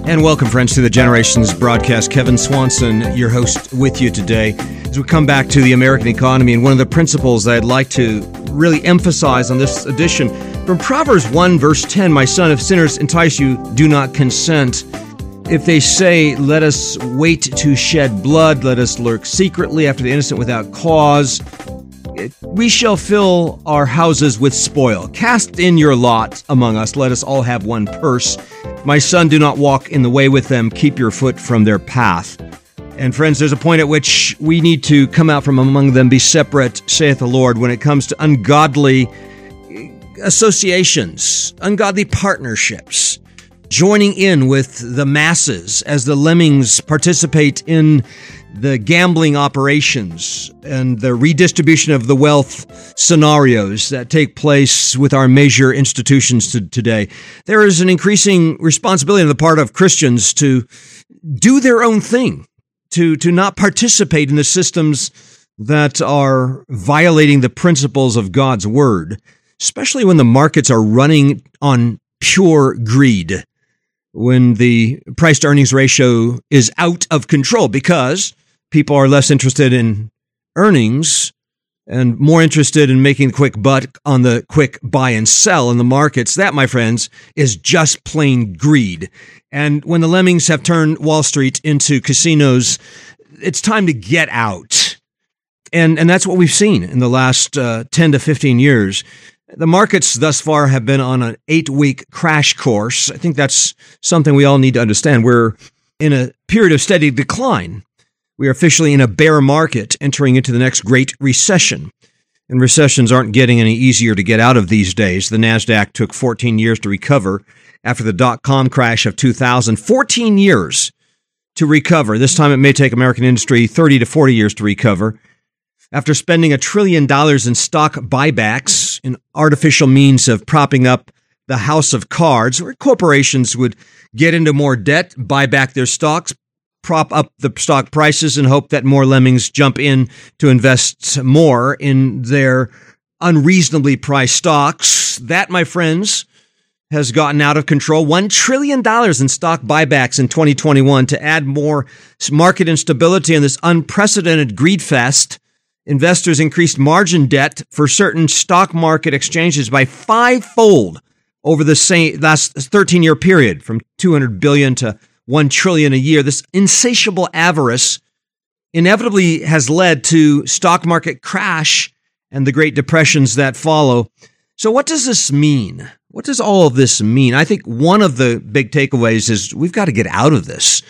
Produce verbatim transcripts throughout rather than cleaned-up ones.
And welcome, friends, to the Generations broadcast. Kevin Swanson, your host, with you today as we come back to the American economy. And one of the principles that I'd like to really emphasize on this edition from Proverbs one, verse ten, "My son, if sinners entice you, do not consent. If they say, let us wait to shed blood, let us lurk secretly after the innocent without cause, we shall fill our houses with spoil. Cast in your lot among us, let us all have one purse. My son, do not walk in the way with them. Keep your foot from their path." And friends, there's a point at which we need to come out from among them, be separate, saith the Lord, when it comes to ungodly associations, ungodly partnerships, joining in with the masses as the lemmings participate in the gambling operations and the redistribution of the wealth scenarios that take place with our major institutions to today. There is an increasing responsibility on the part of Christians to do their own thing, to, to not participate in the systems that are violating the principles of God's word, especially when the markets are running on pure greed, when the price-to-earnings ratio is out of control because people are less interested in earnings and more interested in making a quick buck on the quick buy and sell in the markets. That, my friends, is just plain greed. And when the lemmings have turned Wall Street into casinos, it's time to get out. And and that's what we've seen in the last uh, ten to fifteen years. The markets thus far have been on an eight-week crash course. I think that's something we all need to understand. We're in a period of steady decline. We are officially in a bear market entering into the next great recession. And recessions aren't getting any easier to get out of these days. The NASDAQ took fourteen years to recover after the dot-com crash of two thousand. fourteen years to recover. This time it may take American industry thirty to forty years to recover. After spending a trillion dollars in stock buybacks, an artificial means of propping up the house of cards, where corporations would get into more debt, buy back their stocks, prop up the stock prices, and hope that more lemmings jump in to invest more in their unreasonably priced stocks. That, my friends, has gotten out of control. One trillion dollars in stock buybacks in twenty twenty-one to add more market instability in this unprecedented greed fest. Investors increased margin debt for certain stock market exchanges by fivefold over the same last thirteen-year period, from two hundred billion dollars to one trillion dollars a year. This insatiable avarice inevitably has led to stock market crash and the Great Depressions that follow. So what does this mean? What does all of this mean? I think one of the big takeaways is we've got to get out of this.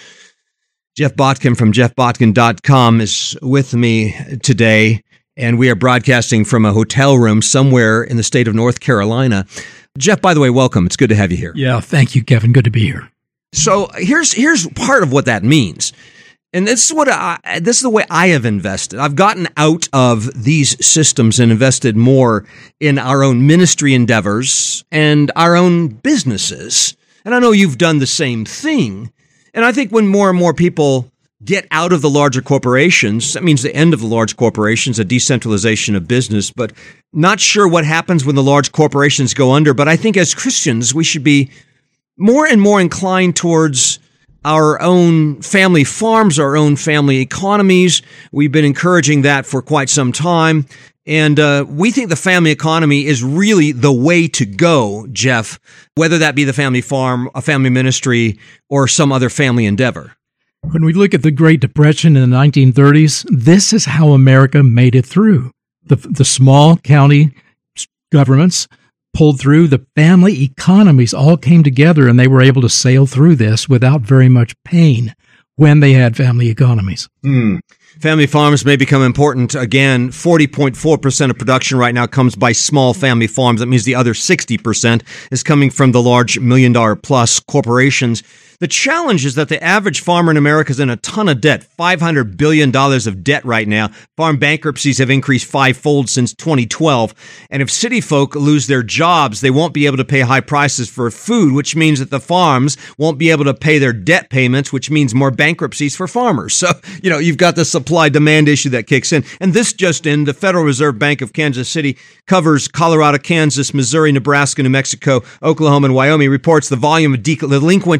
Jeff Botkin from jeff botkin dot com is with me today, and we are broadcasting from a hotel room somewhere in the state of North Carolina. Jeff, by the way, welcome. It's good to have you here. Yeah, thank you, Kevin. Good to be here. So here's here's part of what that means. And this is what I, this is the way I have invested. I've gotten out of these systems and invested more in our own ministry endeavors and our own businesses. And I know you've done the same thing. And I think when more and more people get out of the larger corporations, that means the end of the large corporations, a decentralization of business, but not sure what happens when the large corporations go under. But I think as Christians, we should be more and more inclined towards our own family farms, our own family economies. We've been encouraging that for quite some time. And uh, we think the family economy is really the way to go, Jeff, whether that be the family farm, a family ministry, or some other family endeavor. When we look at the Great Depression in the nineteen thirties, this is how America made it through. The, the small county governments pulled through. The family economies all came together, and they were able to sail through this without very much pain when they had family economies. Hmm. Family farms may become important again. forty point four percent of production right now comes by small family farms. That means the other sixty percent is coming from the large million dollar plus corporations. The challenge is that the average farmer in America is in a ton of debt, five hundred billion dollars of debt right now. Farm bankruptcies have increased fivefold since twenty twelve. And if city folk lose their jobs, they won't be able to pay high prices for food, which means that the farms won't be able to pay their debt payments, which means more bankruptcies for farmers. So, you know, you've got the supply-demand issue that kicks in. And this just in, the Federal Reserve Bank of Kansas City covers Colorado, Kansas, Missouri, Nebraska, New Mexico, Oklahoma, and Wyoming, reports the volume of delinquent farm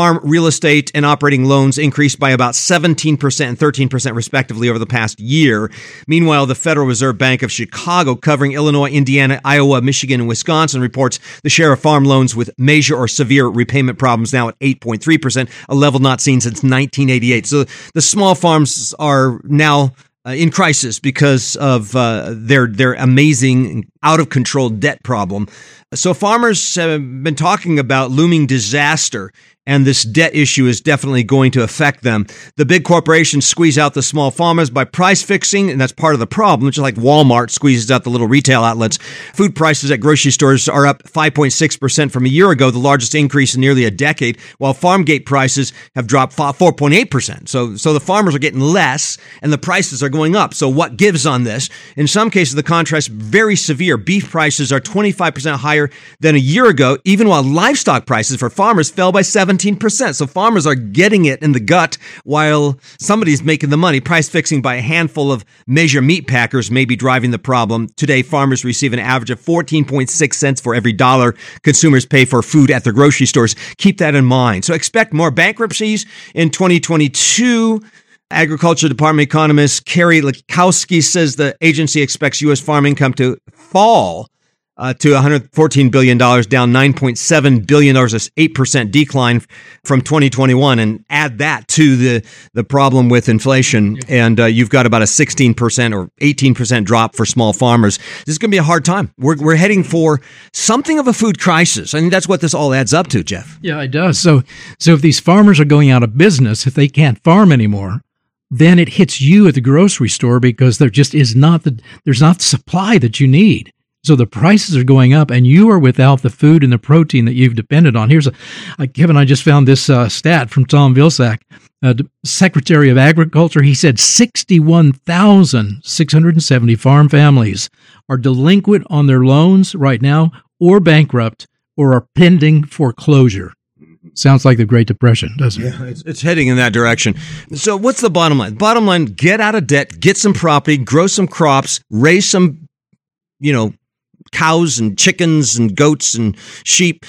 farm real estate and operating loans increased by about seventeen percent and thirteen percent respectively over the past year. Meanwhile, the Federal Reserve Bank of Chicago, covering Illinois, Indiana, Iowa, Michigan, and Wisconsin, reports the share of farm loans with major or severe repayment problems now at eight point three percent, a level not seen since nineteen eighty-eight. So the small farms are now Uh, in crisis because of uh, their their amazing, out-of-control debt problem. So farmers have been talking about looming disaster, and this debt issue is definitely going to affect them. The big corporations squeeze out the small farmers by price fixing, and that's part of the problem, just like Walmart squeezes out the little retail outlets. Food prices at grocery stores are up five point six percent from a year ago, the largest increase in nearly a decade, while farm gate prices have dropped four point eight percent. So, so the farmers are getting less, and the prices are going up. So what gives on this? In some cases, the contrast is very severe. Beef prices are twenty-five percent higher than a year ago, even while livestock prices for farmers fell by seventeen percent. So farmers are getting it in the gut while somebody's making the money. Price fixing by a handful of major meat packers may be driving the problem. Today, farmers receive an average of fourteen point six cents for every dollar consumers pay for food at their grocery stores. Keep that in mind. So expect more bankruptcies in twenty twenty-two. Agriculture Department economist Carrie Lukowski says the agency expects U S farm income to fall Uh, to one hundred fourteen billion dollars, down nine point seven billion dollars, an eight percent decline from twenty twenty-one. And add that to the, the problem with inflation, and uh, you've got about a sixteen percent or eighteen percent drop for small farmers. This is going to be a hard time. We're, we're heading for something of a food crisis. I think that's what this all adds up to, Jeff. Yeah, it does. So, so if these farmers are going out of business, if they can't farm anymore, then it hits you at the grocery store because there just is not the, there's not the supply that you need. So the prices are going up, and you are without the food and the protein that you've depended on. Here's a, uh, Kevin, I just found this uh, stat from Tom Vilsack, uh, Secretary of Agriculture. He said sixty-one thousand six hundred seventy farm families are delinquent on their loans right now, or bankrupt, or are pending foreclosure. Sounds like the Great Depression, doesn't it? Yeah, it's, it's heading in that direction. So what's the bottom line? Bottom line, get out of debt, get some property, grow some crops, raise some, you know, cows and chickens and goats and sheep.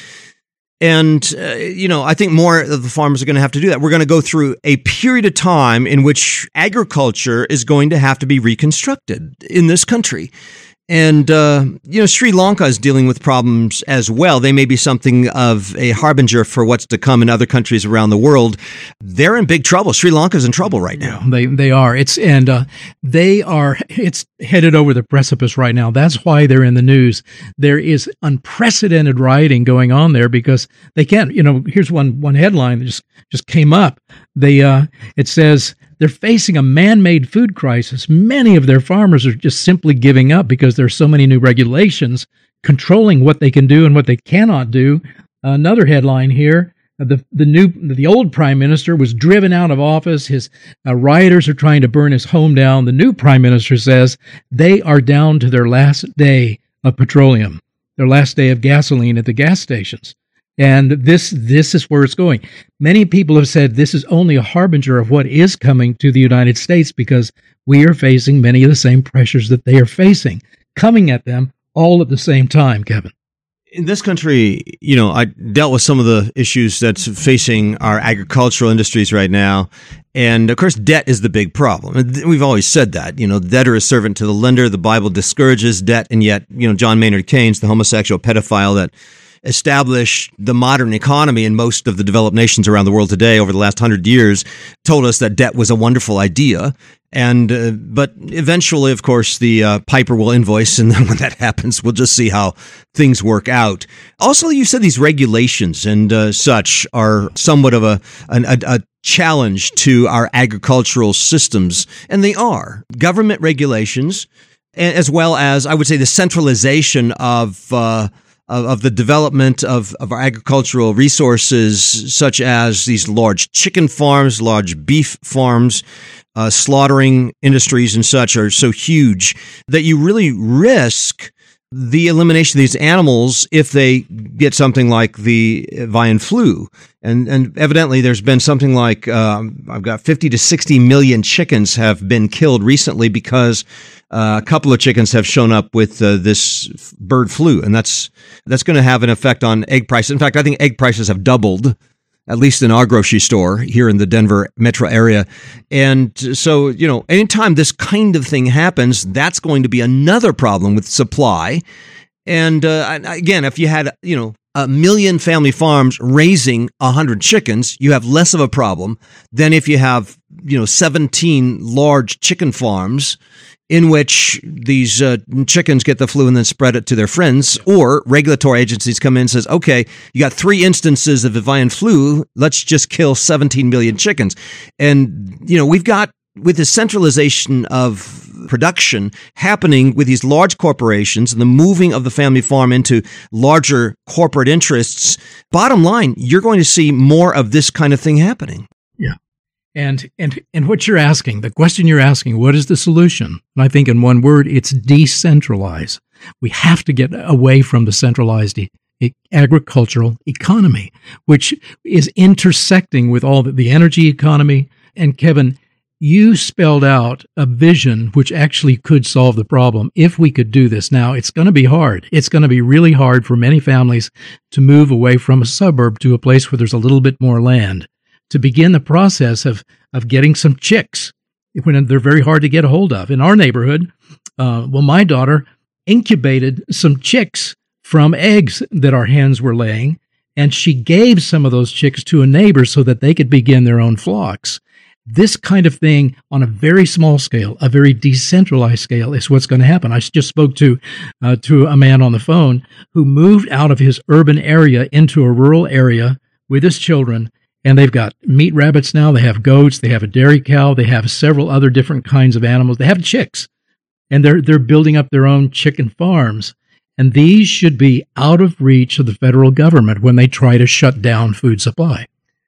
And, uh, you know, I think more of the farmers are going to have to do that. We're going to go through a period of time in which agriculture is going to have to be reconstructed in this country. And, uh, you know, Sri Lanka is dealing with problems as well. They may be something of a harbinger for what's to come in other countries around the world. They're in big trouble. Sri Lanka's in trouble right now. Yeah, they they are. It's and uh, they are. It's headed over the precipice right now. That's why they're in the news. There is unprecedented rioting going on there because they can't. You know, here's one one headline that just just came up. They uh, it says, they're facing a man-made food crisis. Many of their farmers are just simply giving up because there's so many new regulations controlling what they can do and what they cannot do. Another headline here, the the new the old prime minister was driven out of office. His uh, rioters are trying to burn his home down. The new prime minister says they are down to their last day of petroleum, their last day of gasoline at the gas stations. And this this is where it's going. Many people have said this is only a harbinger of what is coming to the United States because we are facing many of the same pressures that they are facing, coming at them all at the same time, Kevin. In this country, you know, I dealt with some of the issues that's facing our agricultural industries right now. And of course, debt is the big problem. We've always said that, you know, the debtor is servant to the lender. The Bible discourages debt. And yet, you know, John Maynard Keynes, the homosexual pedophile that established the modern economy in most of the developed nations around the world today over the last hundred years, told us that debt was a wonderful idea. And uh, but eventually, of course, the uh, piper will invoice, and then when that happens, we'll just see how things work out. Also, you said these regulations and uh, such are somewhat of a, an, a a challenge to our agricultural systems, and they are government regulations, as well as, I would say, the centralization of Uh, Of, of the development of, of our agricultural resources, such as these large chicken farms, large beef farms, uh, slaughtering industries and such are so huge that you really risk the elimination of these animals if they get something like the avian flu. And and evidently there's been something like, um, I've got fifty to sixty million chickens have been killed recently because uh, a couple of chickens have shown up with uh, this bird flu. And that's that's going to have an effect on egg prices. In fact, I think egg prices have doubled at least in our grocery store here in the Denver metro area. And so, you know, anytime this kind of thing happens, that's going to be another problem with supply. And uh, again, if you had, you know, a million family farms raising a hundred chickens, you have less of a problem than if you have, you know, seventeen large chicken farms in which these uh, chickens get the flu and then spread it to their friends, or regulatory agencies come in and says, okay, you got three instances of avian flu, let's just kill seventeen million chickens. And, you know, we've got, with the centralization of production happening with these large corporations and the moving of the family farm into larger corporate interests, bottom line, you're going to see more of this kind of thing happening. Yeah. And and and what you're asking, the question you're asking, what is the solution? And I think in one word, it's decentralize. We have to get away from the centralized e- e- agricultural economy, which is intersecting with all the, the energy economy. And Kevin, you spelled out a vision which actually could solve the problem if we could do this. Now, it's going to be hard. It's going to be really hard for many families to move away from a suburb to a place where there's a little bit more land, to begin the process of of getting some chicks when they're very hard to get a hold of. In our neighborhood, uh, well, my daughter incubated some chicks from eggs that our hens were laying, and she gave some of those chicks to a neighbor so that they could begin their own flocks. This kind of thing on a very small scale, a very decentralized scale, is what's going to happen. I just spoke to uh, to a man on the phone who moved out of his urban area into a rural area with his children. And they've got meat rabbits now, they have goats, they have a dairy cow, they have several other different kinds of animals. They have chicks, and they're they're building up their own chicken farms. And these should be out of reach of the federal government when they try to shut down food supply.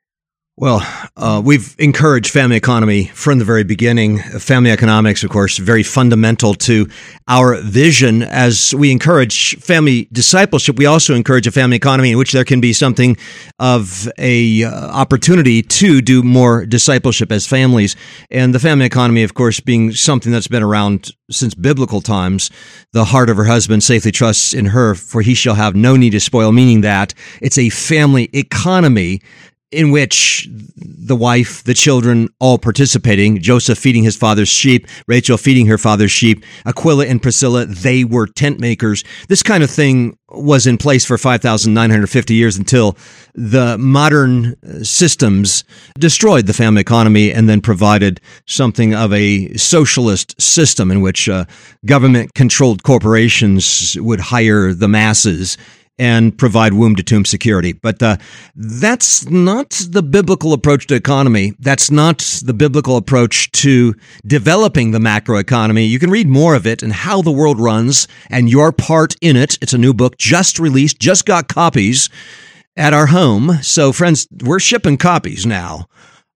Well, uh, we've encouraged family economy from the very beginning. Family economics, of course, very fundamental to our vision. As we encourage family discipleship, we also encourage a family economy in which there can be something of a uh, opportunity to do more discipleship as families. And the family economy, of course, being something that's been around since biblical times. The heart of her husband safely trusts in her, for he shall have no need to spoil, meaning that it's a family economy in which the wife, the children, all participating, Joseph feeding his father's sheep, Rachel feeding her father's sheep, Aquila and Priscilla, they were tent makers. This kind of thing was in place for five thousand nine hundred fifty years until the modern systems destroyed the family economy and then provided something of a socialist system in which uh, government-controlled corporations would hire the masses and provide womb-to-tomb security. But uh, that's not the biblical approach to economy. That's not the biblical approach to developing the macroeconomy. You can read more of it and how the world runs and your part in it. It's a new book just released, just got copies at our home. So, friends, we're shipping copies now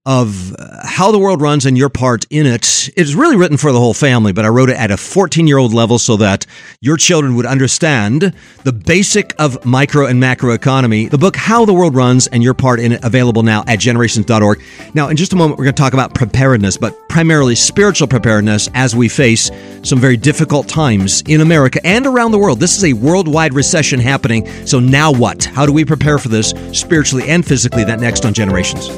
of how the world runs and your part in it. It's really written for the whole family, but I wrote it at a fourteen-year-old level so that your children would understand the basic of micro and macro economy. The book, How the World Runs and Your Part in It, available now at generations dot org. Now, in just a moment, we're going to talk about preparedness, but primarily spiritual preparedness as we face some very difficult times in America and around the world. This is a worldwide recession happening, so now what? How do we prepare for this spiritually and physically? That next on Generations.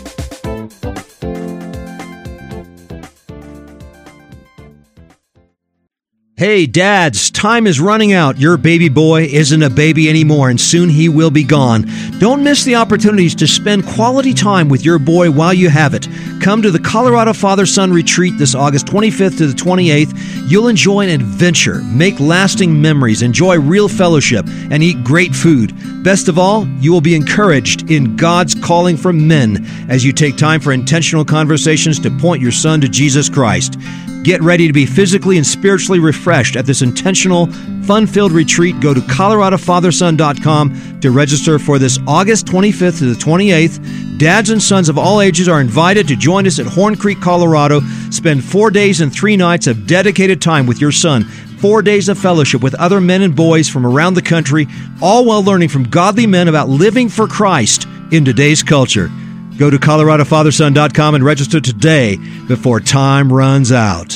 Hey, dads, time is running out. Your baby boy isn't a baby anymore, and soon he will be gone. Don't miss the opportunities to spend quality time with your boy while you have it. Come to the Colorado Father-Son Retreat this August twenty-fifth to the twenty-eighth. You'll enjoy an adventure, make lasting memories, enjoy real fellowship, and eat great food. Best of all, you will be encouraged in God's calling for men as you take time for intentional conversations to point your son to Jesus Christ. Get ready to be physically and spiritually refreshed at this intentional, fun-filled retreat. Go to colorado father son dot com to register for this August twenty-fifth to the twenty-eighth. Dads and sons of all ages are invited to join us at Horn Creek, Colorado. Spend four days and three nights of dedicated time with your son. Four days of fellowship with other men and boys from around the country, all while learning from godly men about living for Christ in today's culture. Go to colorado father son dot com and register today before time runs out.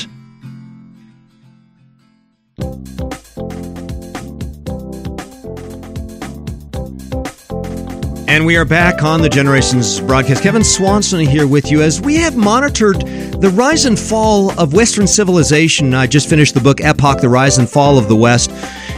And we are back on the Generations broadcast. Kevin Swanson here with you as we have monitored the rise and fall of Western civilization. I just finished the book Epoch, The Rise and Fall of the West.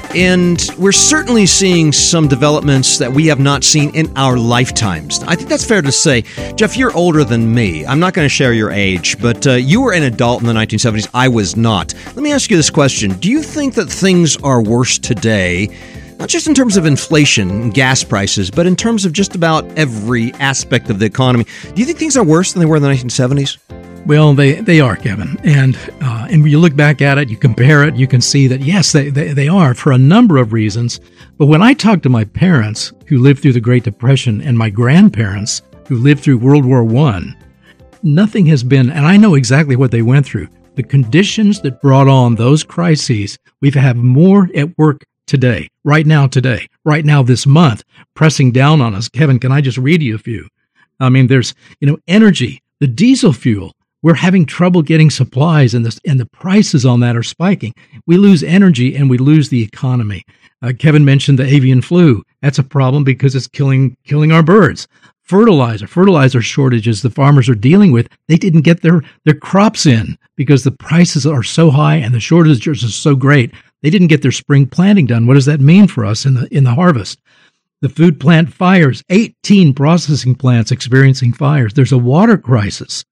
And we're certainly seeing some developments that we have not seen in our lifetimes. I think that's fair to say. Jeff, you're older than me. I'm not going to share your age, but uh, you were an adult in the nineteen seventies. I was not. Let me ask you this question. Do you think that things are worse today, not just in terms of inflation and gas prices, but in terms of just about every aspect of the economy? Do you think things are worse than they were in the nineteen seventies? Well, they, they are, Kevin. And uh, and when you look back at it, you compare it, you can see that, yes, they, they, they are for a number of reasons. But when I talk to my parents who lived through the Great Depression and my grandparents who lived through World War One, nothing has been, and I know exactly what they went through. The conditions that brought on those crises, we've had more at work today, right now today, right now this month, pressing down on us. Kevin, can I just read you a few? I mean, there's, you know, energy, the diesel fuel. We're having trouble getting supplies, and the, and the prices on that are spiking. We lose energy, and we lose the economy. Uh, Kevin mentioned the avian flu. That's a problem because it's killing killing our birds. Fertilizer, fertilizer shortages the farmers are dealing with. They didn't get their, their crops in because the prices are so high and the shortages are so great. They didn't get their spring planting done. What does that mean for us in the in the harvest? The food plant fires, eighteen processing plants experiencing fires. There's a water crisis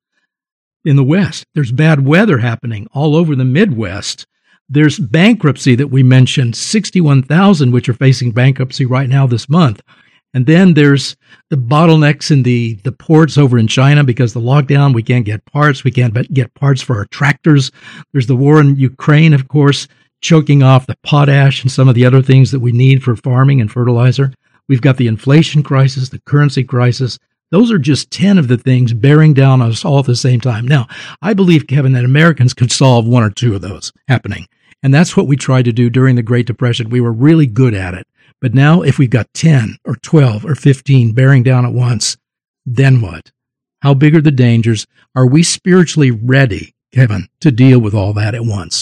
in the West. There's bad weather happening all over the Midwest. There's bankruptcy that we mentioned, sixty-one thousand, which are facing bankruptcy right now this month. And then there's the bottlenecks in the, the ports over in China because the lockdown, we can't get parts. We can't get parts for our tractors. There's the war in Ukraine, of course, choking off the potash and some of the other things that we need for farming and fertilizer. We've got the inflation crisis, the currency crisis. Those are just ten of the things bearing down on us all at the same time. Now, I believe, Kevin, that Americans could solve one or two of those happening. And that's what we tried to do during the Great Depression. We were really good at it. But now, if we've got ten or twelve or fifteen bearing down at once, then what? How big are the dangers? Are we spiritually ready, Kevin, to deal with all that at once?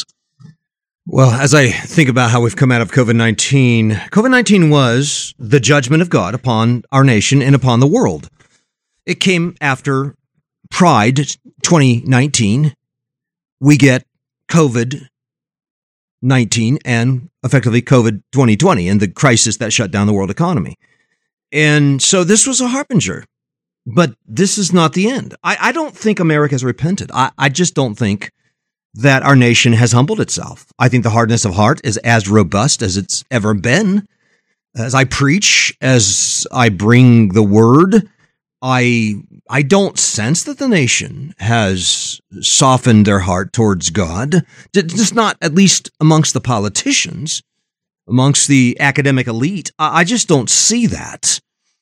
Well, as I think about how we've come out of COVID nineteen, COVID nineteen was the judgment of God upon our nation and upon the world. It came after Pride twenty nineteen. We get COVID nineteen and effectively COVID twenty twenty and the crisis that shut down the world economy. And so this was a harbinger, but this is not the end. I, I don't think America has repented. I, I just don't think that our nation has humbled itself. I think the hardness of heart is as robust as it's ever been. As I preach, as I bring the word, I I don't sense that the nation has softened their heart towards God, just not at least amongst the politicians, amongst the academic elite. I just don't see that.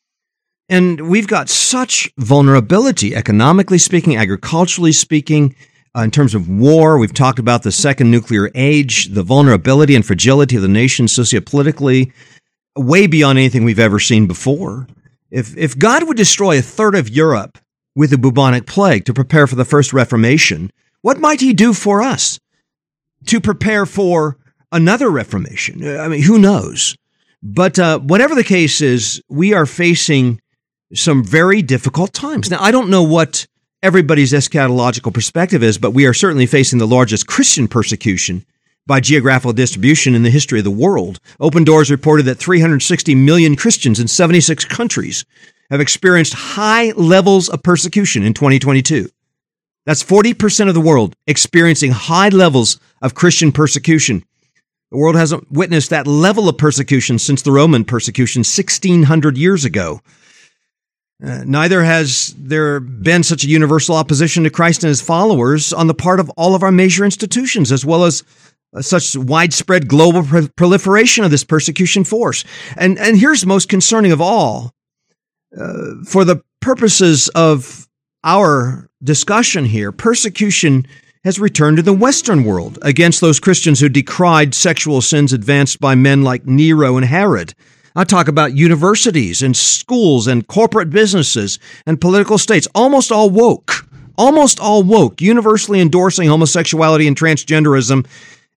And we've got such vulnerability, economically speaking, agriculturally speaking, uh, in terms of war. We've talked about the second nuclear age, the vulnerability and fragility of the nation sociopolitically, way beyond anything we've ever seen before. If if God would destroy a third of Europe with the bubonic plague to prepare for the first Reformation, what might he do for us to prepare for another Reformation? I mean, who knows? But uh, whatever the case is, we are facing some very difficult times. Now, I don't know what everybody's eschatological perspective is, but we are certainly facing the largest Christian persecution by geographical distribution in the history of the world. Open Doors reported that three hundred sixty million Christians in seventy-six countries have experienced high levels of persecution in twenty twenty-two. That's forty percent of the world experiencing high levels of Christian persecution. The world hasn't witnessed that level of persecution since the Roman persecution sixteen hundred years ago. Uh, neither has there been such a universal opposition to Christ and his followers on the part of all of our major institutions, as well as uh, such widespread global pro- proliferation of this persecution force. And, and here's most concerning of all. Uh, for the purposes of our discussion here, persecution has returned to the Western world against those Christians who decried sexual sins advanced by men like Nero and Herod. I talk about universities and schools and corporate businesses and political states, almost all woke, almost all woke, universally endorsing homosexuality and transgenderism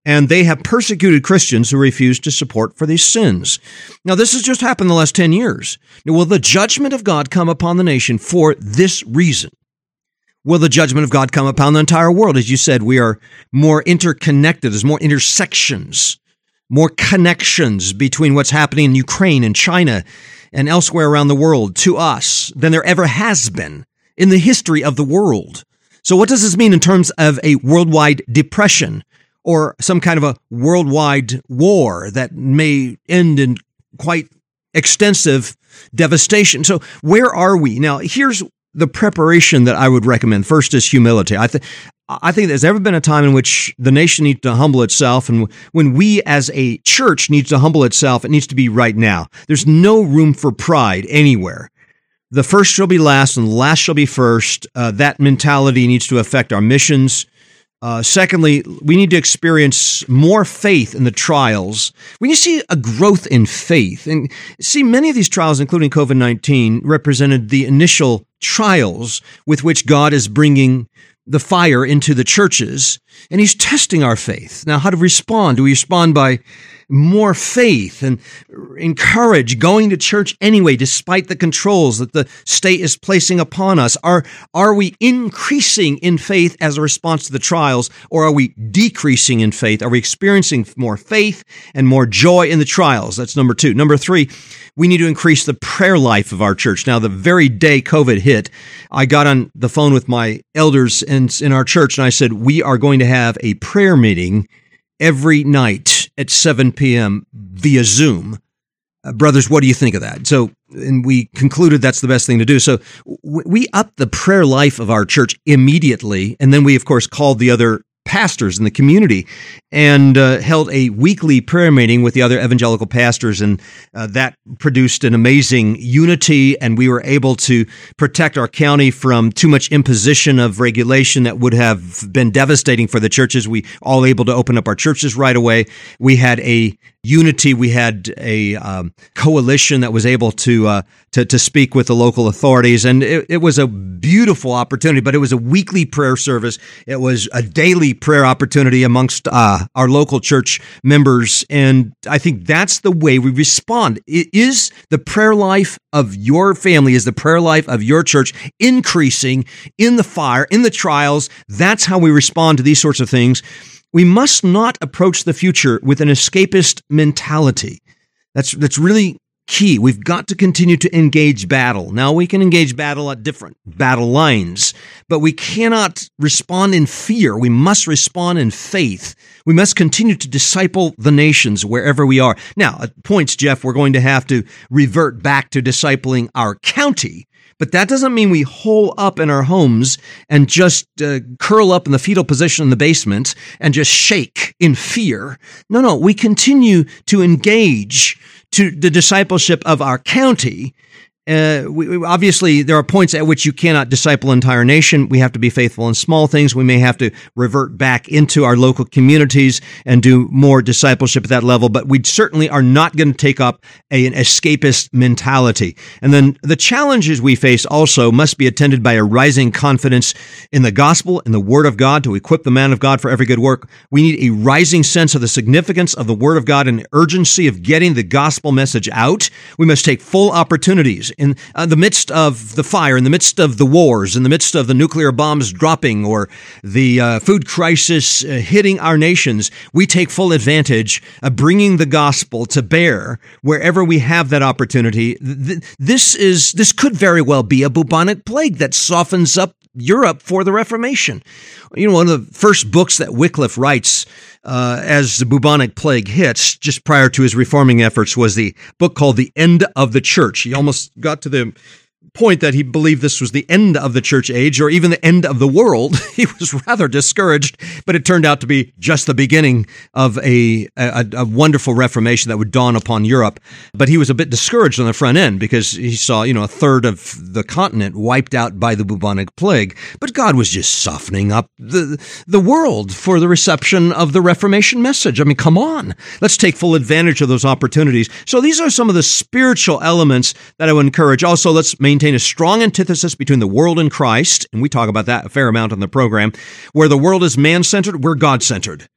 and they have persecuted Christians who refuse to support for these sins. Now, this has just happened in the last ten years. Will the judgment of God come upon the nation for this reason? Will the judgment of God come upon the entire world? As you said, we are more interconnected. There's more intersections, more connections between what's happening in Ukraine and China and elsewhere around the world to us than there ever has been in the history of the world. So what does this mean in terms of a worldwide depression or some kind of a worldwide war that may end in quite extensive devastation? So where are we? Now, here's the preparation that I would recommend. First is humility. I think I think there's ever been a time in which the nation needs to humble itself, and when we as a church needs to humble itself, it needs to be right now. There's no room for pride anywhere. The first shall be last, and the last shall be first. Uh, that mentality needs to affect our missions. Uh, secondly, we need to experience more faith in the trials. We need to see a growth in faith. And see, many of these trials, including COVID nineteen, represented the initial trials with which God is bringing the fire into the churches, and he's testing our faith. Now, how to respond? Do we respond by more faith and encourage going to church anyway, despite the controls that the state is placing upon us? Are, are we increasing in faith as a response to the trials, or are we decreasing in faith? Are we experiencing more faith and more joy in the trials? That's number two. Number three, we need to increase the prayer life of our church. Now, the very day COVID hit, I got on the phone with my elders in, in our church, and I said, we are going to have a prayer meeting every night at seven p.m. via Zoom. Uh, brothers, what do you think of that? So, and we concluded that's the best thing to do. So w- we upped the prayer life of our church immediately, and then we, of course, called the other pastors in the community and uh, held a weekly prayer meeting with the other evangelical pastors, and uh, that produced an amazing unity, and we were able to protect our county from too much imposition of regulation that would have been devastating for the churches. We all able to open up our churches right away. We had a unity. We had a um, coalition that was able to, uh, to to speak with the local authorities, and it, it was a beautiful opportunity. But it was a weekly prayer service. It was a daily prayer opportunity amongst uh, our local church members, and I think that's the way we respond. It is the prayer life of your family, is the prayer life of your church increasing in the fire, in the trials? That's how we respond to these sorts of things. We must not approach the future with an escapist mentality. That's that's really key. We've got to continue to engage battle. Now, we can engage battle at different battle lines, but we cannot respond in fear. We must respond in faith. We must continue to disciple the nations wherever we are. Now, at points, Jeff, we're going to have to revert back to discipling our county, but that doesn't mean we hole up in our homes and just uh, curl up in the fetal position in the basement and just shake in fear. No, no, we continue to engage to the discipleship of our county. Uh, we, we, obviously, there are points at which you cannot disciple an entire nation. We have to be faithful in small things. We may have to revert back into our local communities and do more discipleship at that level, but we certainly are not going to take up a, an escapist mentality. And then the challenges we face also must be attended by a rising confidence in the gospel, in the Word of God, to equip the man of God for every good work. We need a rising sense of the significance of the Word of God and the urgency of getting the gospel message out. We must take full opportunities in uh, the midst of the fire, in the midst of the wars, in the midst of the nuclear bombs dropping or the uh, food crisis uh, hitting our nations. We take full advantage of bringing the gospel to bear wherever we have that opportunity. Th- this is this could very well be a bubonic plague that softens up Europe for the Reformation. You know, one of the first books that Wycliffe writes uh, as the bubonic plague hits, just prior to his reforming efforts, was the book called The End of the Church. He almost got to the point that he believed this was the end of the church age or even the end of the world. He was rather discouraged, but it turned out to be just the beginning of a, a, a wonderful reformation that would dawn upon Europe. But he was a bit discouraged on the front end because he saw, you know, a third of the continent wiped out by the bubonic plague. But God was just softening up the, the world for the reception of the Reformation message. I mean, come on. Let's take full advantage of those opportunities. So these are some of the spiritual elements that I would encourage. Also, let's maintain a strong antithesis between the world and Christ, and we talk about that a fair amount on the program. Where the world is man-centered, we're God-centered.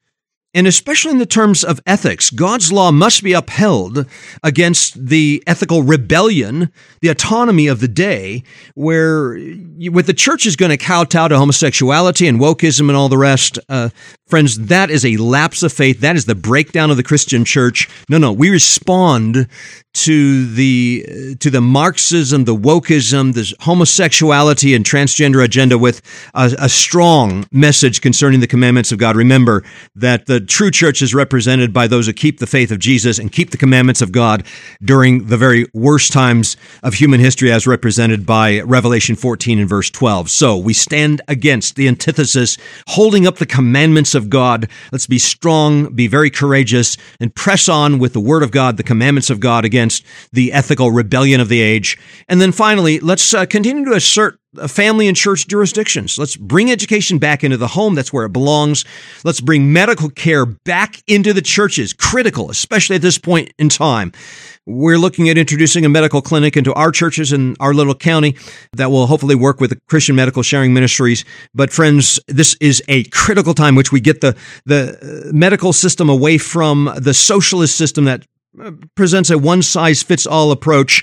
And especially in the terms of ethics, God's law must be upheld against the ethical rebellion, the autonomy of the day, where you, with the church is going to kowtow to homosexuality and wokeism and all the rest. Uh, friends, that is a lapse of faith. That is the breakdown of the Christian church. No, no, we respond to the to the Marxism, the wokeism, the homosexuality and transgender agenda with a, a strong message concerning the commandments of God. Remember that the true church is represented by those who keep the faith of Jesus and keep the commandments of God during the very worst times of human history, as represented by Revelation fourteen and verse twelve. So we stand against the antithesis, holding up the commandments of God. Let's be strong, be very courageous, and press on with the word of God, the commandments of God, against the ethical rebellion of the age. And then finally, let's uh, continue to assert family and church jurisdictions. Let's bring education back into the home. That's where it belongs. Let's bring medical care back into the churches. Critical, especially at this point in time. We're looking at introducing a medical clinic into our churches in our little county that will hopefully work with the Christian Medical Sharing Ministries. But friends, this is a critical time which we get the, the medical system away from the socialist system that presents a one-size-fits-all approach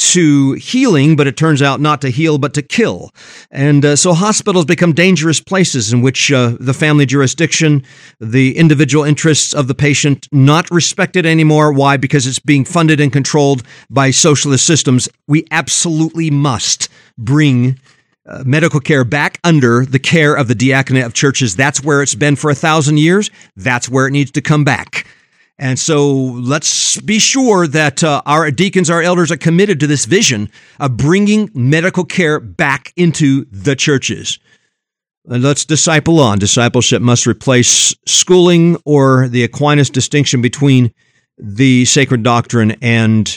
to healing, but it turns out not to heal, but to kill. And uh, so hospitals become dangerous places in which uh, the family jurisdiction, the individual interests of the patient, not respected anymore. Why? Because it's being funded and controlled by socialist systems. We absolutely must bring Uh, medical care back under the care of the diaconate of churches. That's where it's been for a thousand years. That's where it needs to come back. And so let's be sure that uh, our deacons, our elders are committed to this vision of bringing medical care back into the churches. And let's disciple on. Discipleship must replace schooling or the Aquinas distinction between the sacred doctrine and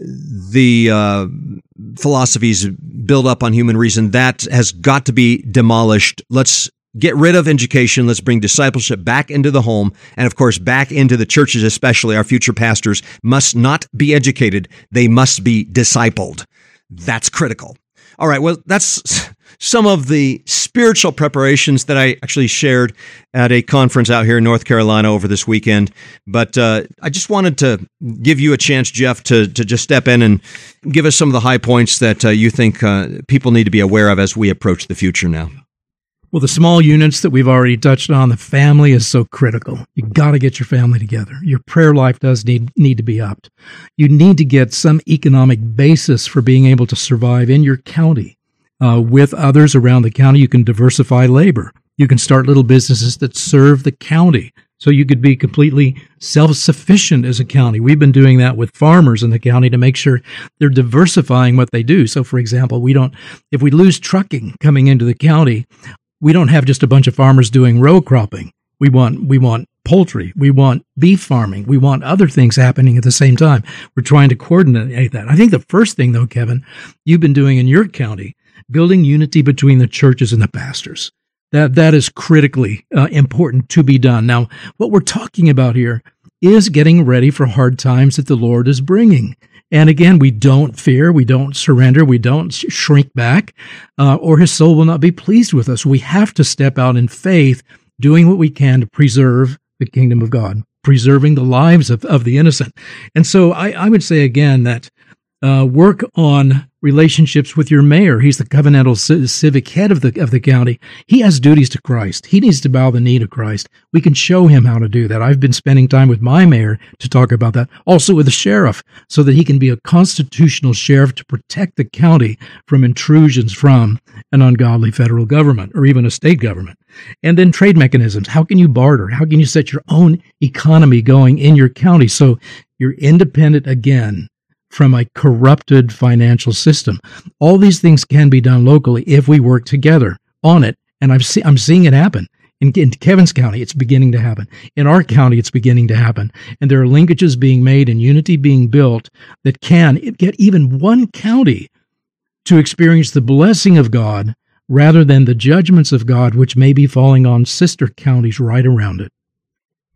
the uh, philosophies built up on human reason. That has got to be demolished. Let's get rid of education. Let's bring discipleship back into the home. And of course, back into the churches, especially. Our future pastors must not be educated. They must be discipled. That's critical. All right. Well, that's some of the spiritual preparations that I actually shared at a conference out here in North Carolina over this weekend. But uh, I just wanted to give you a chance, Jeff, to, to just step in and give us some of the high points that uh, you think uh, people need to be aware of as we approach the future now. Well, the small units that we've already touched on, the family is so critical. You got to get your family together. Your prayer life does need need to be upped. You need to get some economic basis for being able to survive in your county. Uh, with others around the county, you can diversify labor. You can start little businesses that serve the county. So you could be completely self-sufficient as a county. We've been doing that with farmers in the county to make sure they're diversifying what they do. So, for example, we don't, if we lose trucking coming into the county, we don't have just a bunch of farmers doing row cropping. We want we want poultry. We want beef farming. We want other things happening at the same time. We're trying to coordinate that. I think the first thing, though, Kevin, you've been doing in your county, building unity between the churches and the pastors. That that is critically uh, important to be done. Now, what we're talking about here is getting ready for hard times that the Lord is bringing. And again, we don't fear, we don't surrender, we don't sh- shrink back, uh, or his soul will not be pleased with us. We have to step out in faith, doing what we can to preserve the kingdom of God, preserving the lives of, of the innocent. And so I, I would say again that uh, work on relationships with your mayor. He's the covenantal c- civic head of the of the county. He has duties to Christ. He needs to bow the knee to Christ. We can show him how to do that. I've been spending time with my mayor to talk about that. Also with the sheriff, so that he can be a constitutional sheriff to protect the county from intrusions from an ungodly federal government or even a state government. And then trade mechanisms. How can you barter? How can you set your own economy going in your county so you're independent again from a corrupted financial system? All these things can be done locally if we work together on it. And I've see, I'm seeing it happen. In, in Kevin's county, it's beginning to happen. In our county, it's beginning to happen. And there are linkages being made and unity being built that can get even one county to experience the blessing of God rather than the judgments of God, which may be falling on sister counties right around it.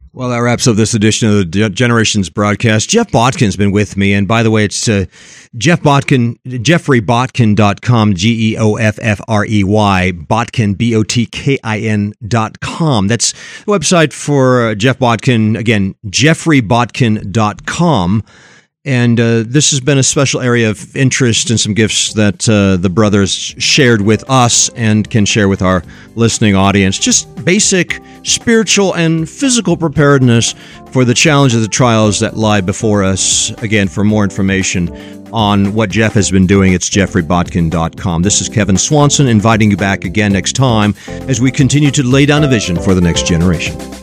Well, that wraps up this edition of the De- Generations broadcast. Jeff Botkin's been with me. And by the way, it's uh, Jeff Botkin, Jeffrey Botkin dot com, G E O F F R E Y, Botkin, B O T K I N dot com. That's the website for uh, Jeff Botkin. Again, Jeffrey Botkin dot com. And uh, this has been a special area of interest and some gifts that uh, the brothers shared with us and can share with our listening audience. Just basic spiritual and physical preparedness for the challenge of the trials that lie before us. Again, for more information on what Jeff has been doing, it's Jeffrey Botkin dot com. This is Kevin Swanson inviting you back again next time as we continue to lay down a vision for the next generation.